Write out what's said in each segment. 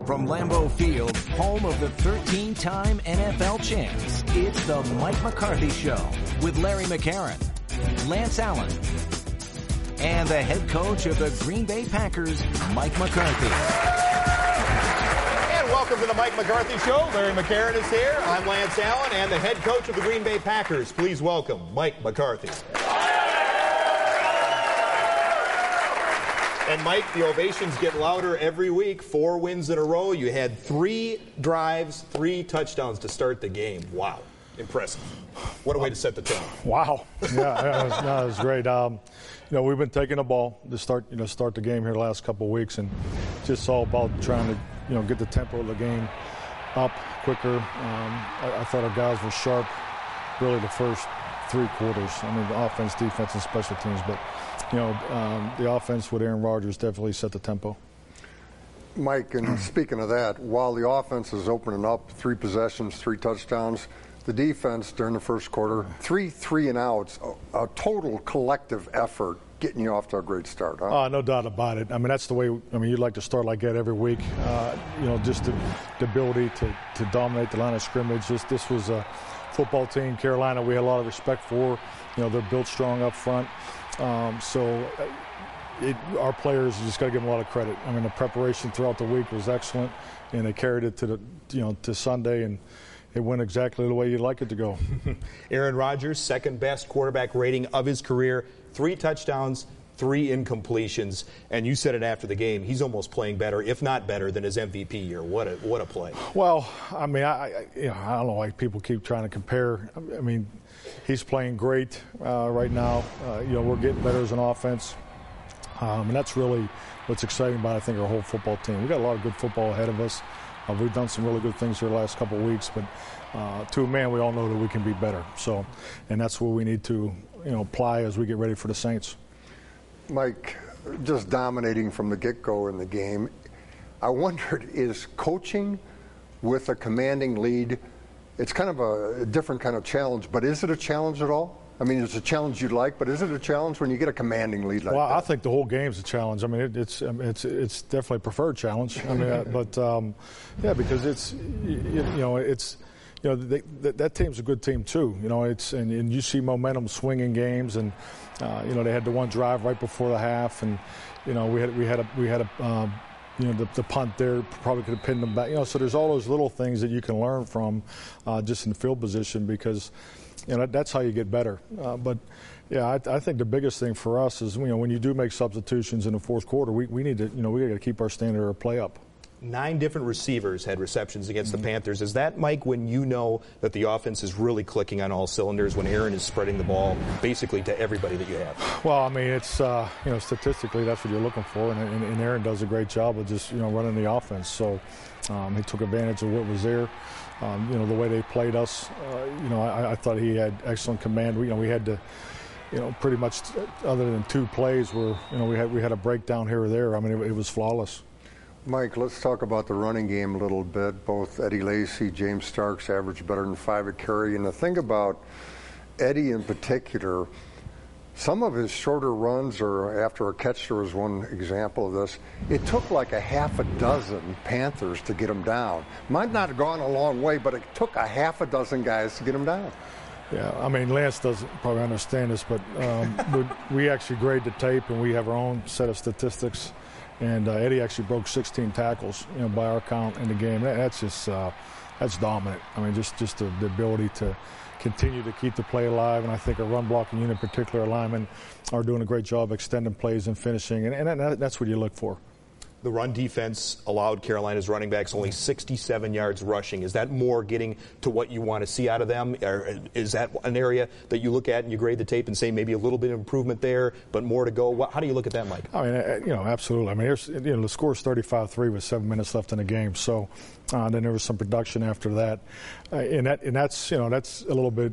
From Lambeau Field, home of the 13-time NFL champs, it's the Mike McCarthy Show with Larry McCarron, Lance Allen, and the head coach of the Green Bay Packers, Mike McCarthy. And welcome to the Mike McCarthy Show. Larry McCarron is here. I'm Lance Allen, and the head coach of the Green Bay Packers. Please welcome Mike McCarthy. And Mike, the ovations get louder every week. 4 wins in a row. You had 3 drives, 3 touchdowns to start the game. Wow. Impressive. What a way to set the tone. Wow. Yeah, it was great. We've been taking the ball to start the game here the last couple of weeks, and just all about trying to, get the tempo of the game up quicker. I thought our guys were sharp really the first 3 quarters. I mean, the offense, defense, and special teams, but the offense with Aaron Rodgers definitely set the tempo. Mike, and speaking of that, while the offense is opening up 3 possessions, 3 touchdowns, the defense during the first quarter, 3 3-and-outs, a total collective effort getting you off to a great start, huh? No doubt about it. I mean, that's the way, you'd like to start like that every week. Just the ability to dominate the line of scrimmage. This was a football team, Carolina, we had a lot of respect for. They're built strong up front. Our players, you just got to give them a lot of credit. I mean, the preparation throughout the week was excellent, and they carried it to Sunday, and it went exactly the way you'd like it to go. Aaron Rodgers, second best quarterback rating of his career, 3 touchdowns, 3 incompletions, and you said it after the game. He's almost playing better, if not better, than his MVP year. What a play! Well, I mean, I don't know why people keep trying to compare. I mean, he's playing great right now. We're getting better as an offense, and that's really what's exciting about, I think, our whole football team. We've got a lot of good football ahead of us. We've done some really good things here the last couple of weeks, but to a man, we all know that we can be better. So, and that's what we need to, apply as we get ready for the Saints. Mike, just dominating from the get-go in the game. I wondered, is coaching with a commanding lead, it's kind of a different kind of challenge, but is it a challenge at all? I mean, it's a challenge you'd like, but is it a challenge when you get a commanding lead like that? Well, I think the whole game's a challenge. I mean, it's definitely a preferred challenge. I mean, because that team's a good team too. And you see momentum swinging games, and they had the one drive right before the half, and we had the punt there probably could have pinned them back. So there's all those little things that you can learn from just in the field position, because that's how you get better. I think the biggest thing for us is when you do make substitutions in the fourth quarter, we need to we got to keep our standard of play up. 9 different receivers had receptions against the Panthers. Is that, Mike, when you know that the offense is really clicking on all cylinders, when Aaron is spreading the ball basically to everybody that you have? Well, I mean, it's statistically that's what you're looking for, and Aaron does a great job of just running the offense. So he took advantage of what was there. The way they played us, I thought he had excellent command. We had to, pretty much other than 2 plays where we had a breakdown here or there. I mean, it was flawless. Mike, let's talk about the running game a little bit. Both Eddie Lacy, James Starks averaged better than 5 a carry. And the thing about Eddie in particular, some of his shorter runs, or after a catch, there was one example of this, it took like a half a dozen Panthers to get him down. Might not have gone a long way, but it took a half a dozen guys to get him down. Yeah, I mean, Lance doesn't probably understand this, but we actually grade the tape, and we have our own set of statistics. And Eddie actually broke 16 tackles, by our count in the game. That's just that's dominant. I mean, just the ability to continue to keep the play alive. And I think our run blocking unit, in particular, linemen, are doing a great job extending plays and finishing. And that's what you look for. The run defense allowed Carolina's running backs only 67 yards rushing. Is that more getting to what you want to see out of them? Or is that an area that you look at and you grade the tape and say maybe a little bit of improvement there, but more to go? How do you look at that, Mike? I mean, absolutely. I mean, the score is 35-3 with 7 minutes left in the game. So then there was some production after that, and that's a little bit.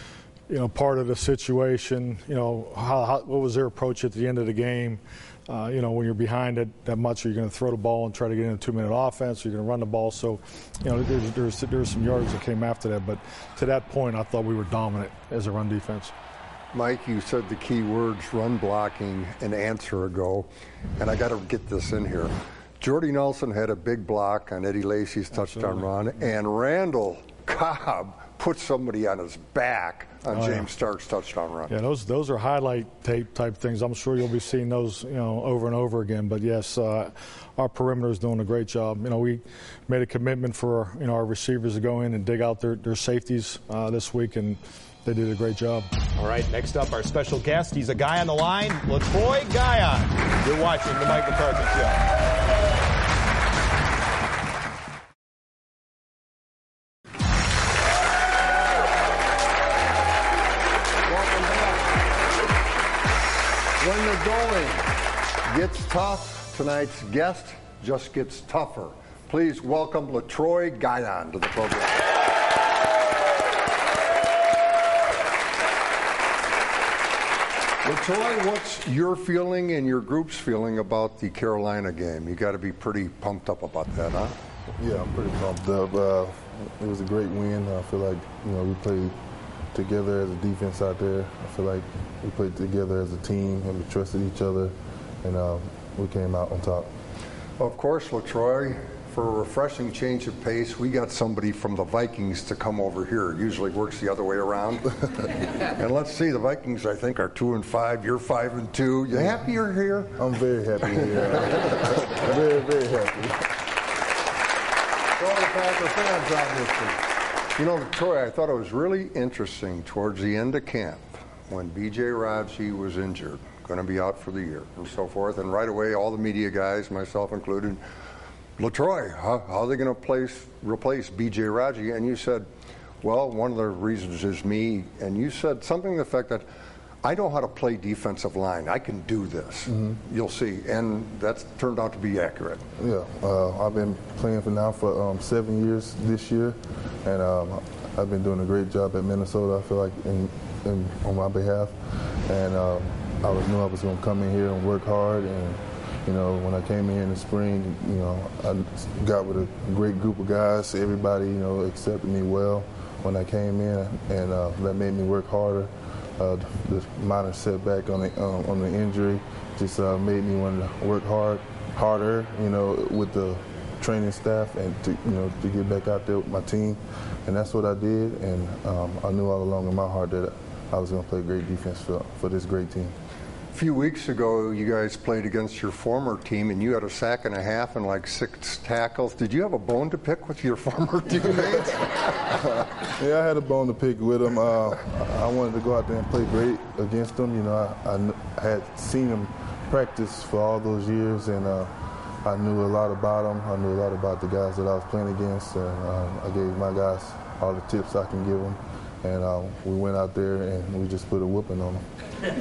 Part of the situation. What was their approach at the end of the game? When you're behind it that much, you're going to throw the ball and try to get in a 2-minute offense. You're going to run the ball. So, there's some yards that came after that. But to that point, I thought we were dominant as a run defense. Mike, you said the key words, run blocking, an answer ago, and I got to get this in here. Jordy Nelson had a big block on Eddie Lacy's touchdown run, and Randall Cobb put somebody on his back on James Stark's touchdown run. Yeah, those are highlight tape type things. I'm sure you'll be seeing those, over and over again. But yes, our perimeter is doing a great job. We made a commitment for our receivers to go in and dig out their safeties this week, and they did a great job. All right, next up, our special guest. He's a guy on the line, LaTroy Guion. You're watching the Mike McCarthy Show. When the going gets tough, tonight's guest just gets tougher. Please welcome LaTroy Guion to the program. LaTroy, what's your feeling and your group's feeling about the Carolina game? You got to be pretty pumped up about that, huh? Yeah, I'm pretty pumped up. It was a great win. I feel like we played together as a defense out there. I feel like we played together as a team and we trusted each other, and we came out on top. Of course, LaTroy, for a refreshing change of pace, we got somebody from the Vikings to come over here. It usually works the other way around. And let's see, the Vikings, I think, are 2-5. You're 5-2. You happy you're here? I'm very happy here. Very, very happy. For all the Packer fans, obviously. LaTroy, I thought it was really interesting towards the end of camp when B.J. Raji was injured, going to be out for the year and so forth, and right away all the media guys, myself included, LaTroy, how are they going to replace B.J. Raji? And you said, well, one of the reasons is me, and you said something to the effect that I know how to play defensive line. I can do this. Mm-hmm. You'll see. And that's turned out to be accurate. Yeah. I've been playing for 7 years this year, and I've been doing a great job at Minnesota, I feel like, on my behalf. And I knew I was going to come in here and work hard. And, when I came in the spring, I got with a great group of guys. Everybody, accepted me well when I came in, and that made me work harder. The minor setback on the injury just made me want to work harder, with the training staff and to get back out there with my team, and that's what I did. And I knew all along in my heart that I was going to play great defense for this great team. A few weeks ago, you guys played against your former team, and you had a sack and a half and like 6 tackles. Did you have a bone to pick with your former teammates? Yeah, I had a bone to pick with them. I wanted to go out there and play great against them. I had seen them practice for all those years, and I knew a lot about them. I knew a lot about the guys that I was playing against, and I gave my guys all the tips I can give them. And we went out there and we just put a whooping on them.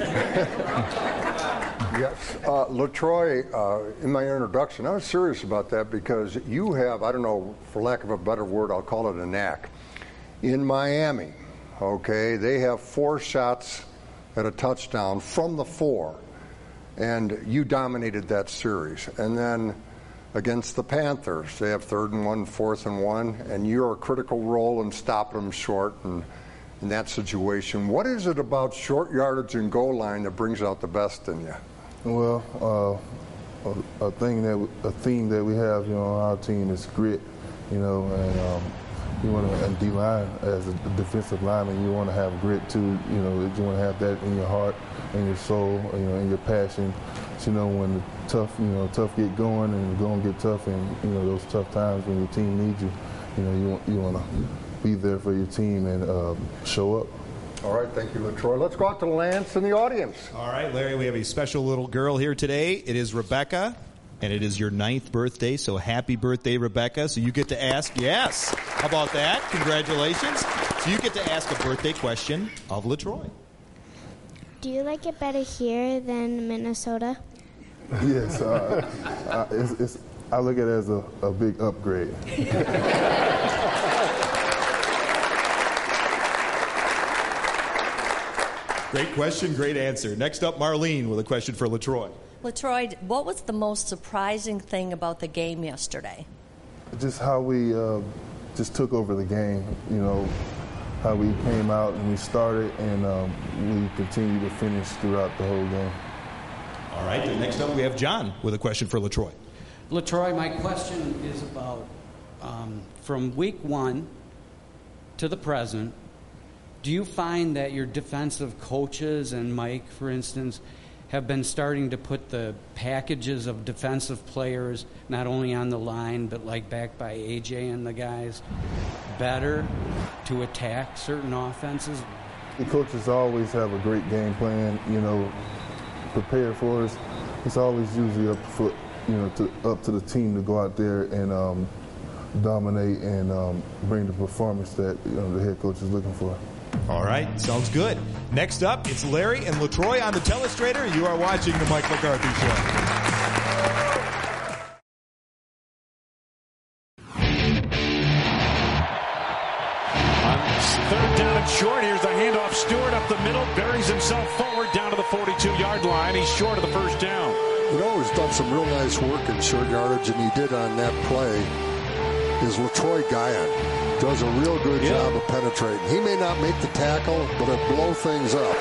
Yes. LaTroy, in my introduction, I was serious about that because you have, I don't know, for lack of a better word, I'll call it a knack. In Miami, okay, they have 4 shots at a touchdown from the 4, and you dominated that series. And then against the Panthers, they have 3rd and 1, 4th and 1, and you're a critical role in stopping them short and in that situation. What is it about short yardage and goal line that brings out the best in you? Well, a theme that we have, on our team is grit, and you want to, and D-line as a defensive lineman, you want to have grit too. You want to have that in your heart, in your soul, in your passion. So, when the tough get going and you're going to get tough, and those tough times when your team needs you, you want to be there for your team and show up. All right, thank you, LaTroy. Let's go out to Lance in the audience. All right, Larry, we have a special little girl here today. It is Rebecca, and it is your 9th birthday, so happy birthday, Rebecca. So you get to ask, yes, how about that? Congratulations. So you get to ask a birthday question of LaTroy. Do you like it better here than Minnesota? Yes, I look at it as a big upgrade. Great question, great answer. Next up, Marlene with a question for LaTroy. LaTroy, what was the most surprising thing about the game yesterday? Just how we just took over the game, how we came out and we started, and we continued to finish throughout the whole game. All right, next up we have John with a question for LaTroy. LaTroy, my question is about from week 1 to the present, do you find that your defensive coaches and Mike, for instance, have been starting to put the packages of defensive players not only on the line but like back by AJ and the guys better to attack certain offenses? The coaches always have a great game plan, prepared for us. It's always usually up to the team to go out there and dominate and bring the performance that the head coach is looking for. All right, sounds good. Next up, it's Larry and LaTroy on the Telestrator. You are watching the Mike McCarthy Show. Third down and short. Here's the handoff. Stewart up the middle, buries himself forward down to the 42-yard line. He's short of the first down. He's done some real nice work in short yardage, and he did on that play. Is LaTroy Guyan. Does a real good job of penetrating. He may not make the tackle, but it blow things up.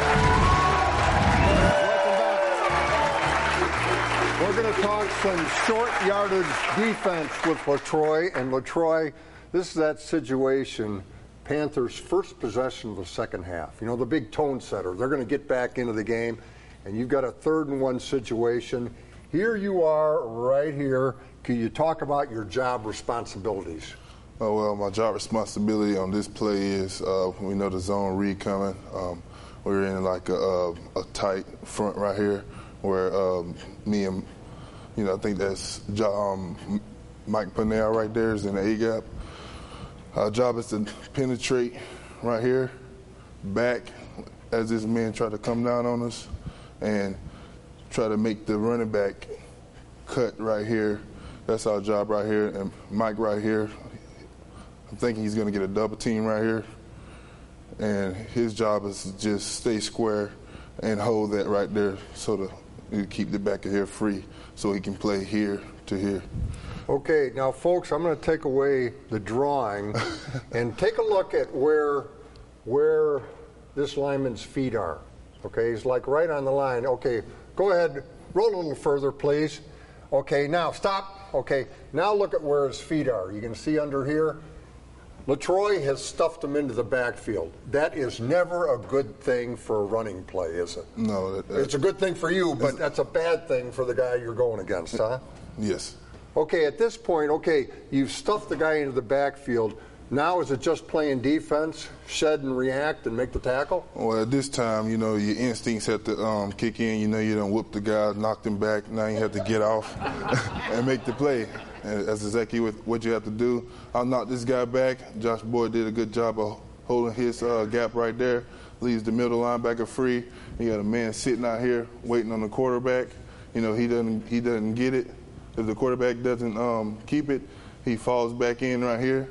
We're going to talk some short yardage defense with LaTroy. And LaTroy, this is that situation, Panthers' first possession of the second half. The big tone setter. They're going to get back into the game, and you've got a 3rd and 1 situation. Here you are right here. Can you talk about your job responsibilities? Oh, well, my job responsibility on this play is we know the zone read coming. We're in like a tight front right here where me and, I think that's Mike Pennell right there is in the A-gap. Our job is to penetrate right here, back as this man try to come down on us and try to make the running back cut right here. That's our job right here. And Mike right here, I'm thinking he's going to get a double team right here. And his job is to just stay square and hold that right there so to keep the back of here free so he can play here to here. Okay, now, folks, I'm going to take away the drawing and take a look at where this lineman's feet are. Okay, he's like right on the line. Okay, go ahead, roll a little further, please. Okay, now stop. Okay, now look at where his feet are. You can see under here. LaTroy has stuffed him into the backfield. That is never a good thing for a running play, is it? No. It's a good thing for you, but that's a bad thing for the guy you're going against, huh? Yes. Okay, at this point, you've stuffed the guy into the backfield. Now is it just playing defense, shed and react and make the tackle? Well, at this time, your instincts have to kick in. You done whooped the guy, knocked him back. Now you have to get off and make the play. And that's exactly what you have to do. I'll knock this guy back. Josh Boyd did a good job of holding his gap right there. Leaves the middle linebacker free. You got a man sitting out here waiting on the quarterback. He doesn't get it. If the quarterback doesn't keep it, he falls back in right here,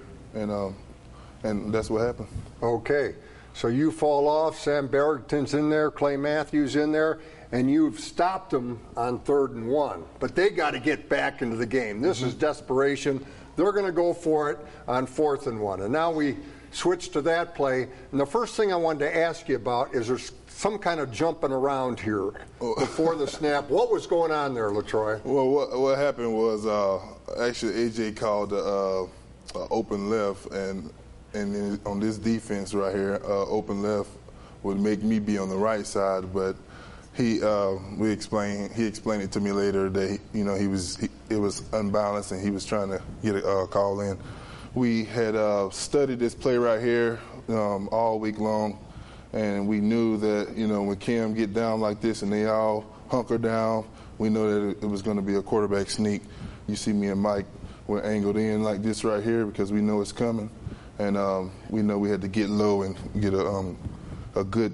and that's what happened. Okay, so you fall off. Sam Barrington's in there. Clay Matthews in there. And you've stopped them on 3rd and 1. But they got to get back into the game. This is desperation. They're going to go for it on 4th and 1. And now we switch to that play. And the first thing I wanted to ask you about is there's some kind of jumping around here before the snap. What was going on there, LaTroy? Well, what happened was actually AJ called open left, and on this defense right here, open left would make me be on the right side, but he explained it to me later that it was unbalanced and he was trying to get a call in. We had studied this play right here all week long, and we knew that when Cam get down like this and they all hunker down, we know that it was going to be a quarterback sneak. You see me and Mike were angled in like this right here because we know it's coming, and we know we had to get low and get a good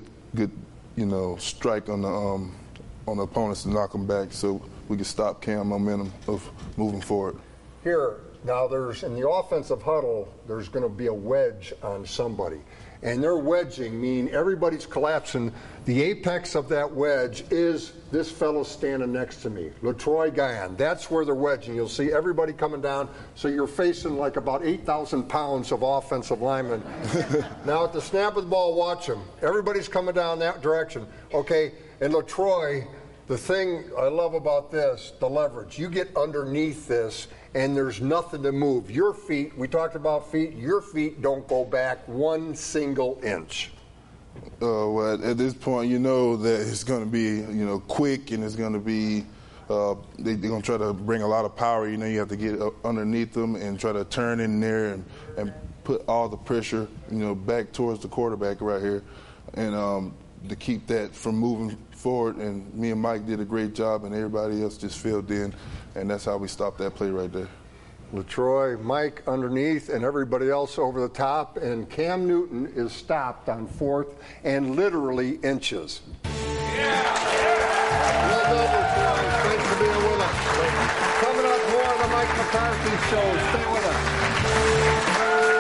strike on the opponents to knock them back so we could stop Cam momentum of moving forward. Here, now in the offensive huddle, there's going to be a wedge on somebody. And they're wedging, meaning everybody's collapsing. The apex of that wedge is this fellow standing next to me, LaTroy Guyan. That's where they're wedging. You'll see everybody coming down. So you're facing like about 8,000 pounds of offensive linemen. Now at the snap of the ball, watch them. Everybody's coming down that direction. Okay, and LaTroy, The thing I love about this, the leverage, you get underneath this and there's nothing to move. Your feet, we talked about feet, your feet don't go back 1 single inch. Well, at this point, you know that it's going to be, quick, and it's going to be, they're going to try to bring a lot of power. You have to get underneath them and try to turn in there and put all the pressure, back towards the quarterback right here, and to keep that from moving forward. And me and Mike did a great job, and everybody else just filled in, and that's how we stopped that play right there. LaTroy, Mike underneath, and everybody else over the top, and Cam Newton is stopped on 4th and literally inches. Well done, LaTroy. Thanks for being with us. Coming up more on the Mike McCarthy Show. Stay with us.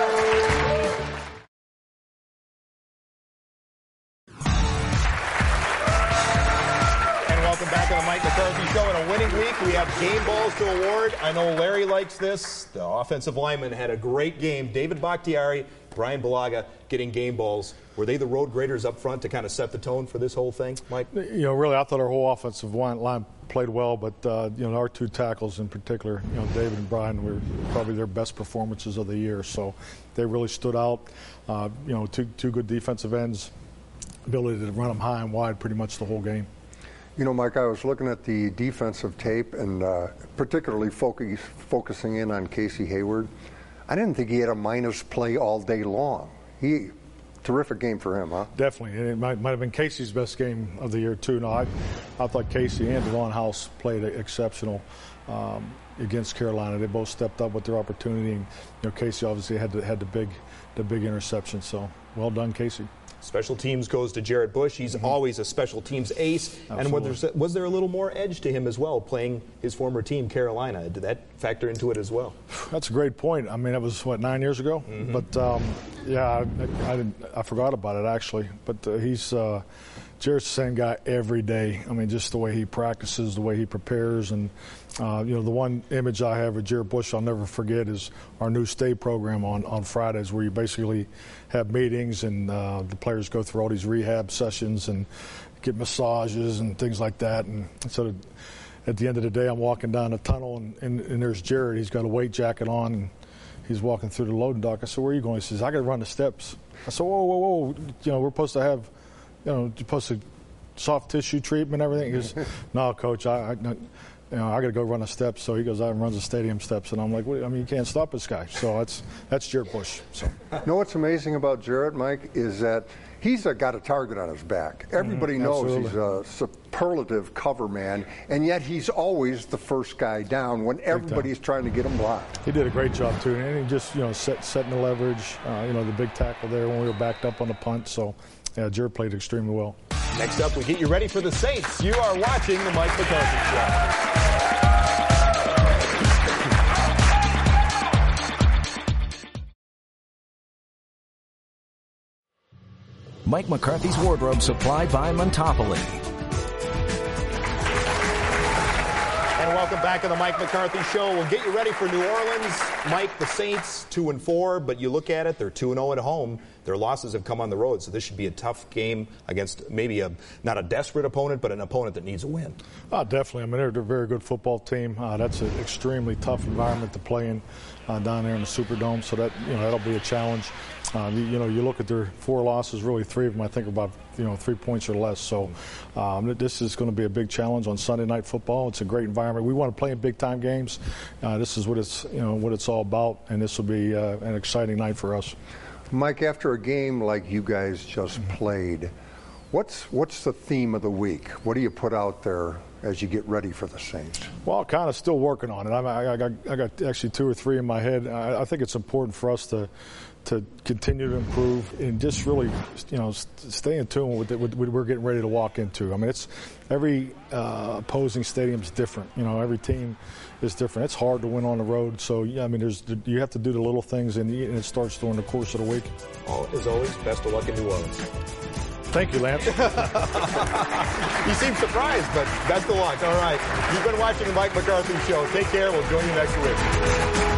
Welcome back to the Mike McCarthy Show. In a winning week, we have game balls to award. I know Larry likes this. The offensive lineman had a great game. David Bakhtiari, Brian Bulaga getting game balls. Were they the road graders up front to kind of set the tone for this whole thing, Mike? Really, I thought our whole offensive line played well, but our 2 tackles in particular, David and Brian, were probably their best performances of the year. So they really stood out. Two good defensive ends, ability to run them high and wide pretty much the whole game. Mike, I was looking at the defensive tape and particularly focusing in on Casey Hayward. I didn't think he had a minus play all day long. Terrific game for him, huh? Definitely. And it might have been Casey's best game of the year, too. No, I thought Casey and Devon House played exceptional against Carolina. They both stepped up with their opportunity. And, Casey obviously had the big interception. So well done, Casey. Special teams goes to Jared Bush. He's always a special teams ace. Absolutely. And was there a little more edge to him as well, playing his former team, Carolina? Did that factor into it as well? That's a great point. I mean, that was, 9 years ago? Mm-hmm. But, I forgot about it, actually. But Jared's the same guy every day. I mean, just the way he practices, the way he prepares. And, the one image I have of Jared Bush I'll never forget is our new stay program on Fridays, where you basically have meetings and the players go through all these rehab sessions and get massages and things like that. And so at the end of the day, I'm walking down the tunnel and there's Jared. He's got a weight jacket on and he's walking through the loading dock. I said, "Where are you going?" He says, "I got to run the steps." I said, "Whoa. We're supposed to have, you're supposed to soft tissue treatment and everything." He goes, "No, Coach, I got to go run the steps." So he goes out and runs the stadium steps, and I'm like, you can't stop this guy. So that's Jared Bush. So. What's amazing about Jared, Mike, is that he's got a target on his back. Everybody knows absolutely. He's a superlative cover man, and yet he's always the first guy down when everybody's trying to get him blocked. He did a great job, too. And he just, setting the leverage, the big tackle there when we were backed up on the punt. So, Jared played extremely well. Next up, we get you ready for the Saints. You are watching the Mike McCarthy Show. Mike McCarthy's wardrobe supplied by Montopoli. And welcome back to the Mike McCarthy Show. We'll get you ready for New Orleans. Mike, the Saints, 2-4, but you look at it, they're 2-0 at home. Their losses have come on the road, so this should be a tough game against maybe not a desperate opponent, but an opponent that needs a win. Oh, definitely. I mean, they're a very good football team. That's an extremely tough environment to play in down there in the Superdome, so that'll be a challenge. You look at their 4 losses, really 3 of them I think are about 3 points or less. So this is going to be a big challenge on Sunday Night Football. It's a great environment. We want to play in big time games. This is what it's all about, and this will be an exciting night for us. Mike, after a game like you guys just played, what's the theme of the week? What do you put out there as you get ready for the Saints? Well, kind of still working on it. I got actually 2 or 3 in my head. I think it's important for us to continue to improve and just really, stay in tune with what we're getting ready to walk into. I mean, it's every opposing stadium is different. Every team is different. It's hard to win on the road. So, you have to do the little things, and it starts during the course of the week. As always, best of luck in New Orleans. Thank you, Lance. You seem surprised, but best of luck. All right. You've been watching the Mike McCarthy Show. Take care. We'll join you next week.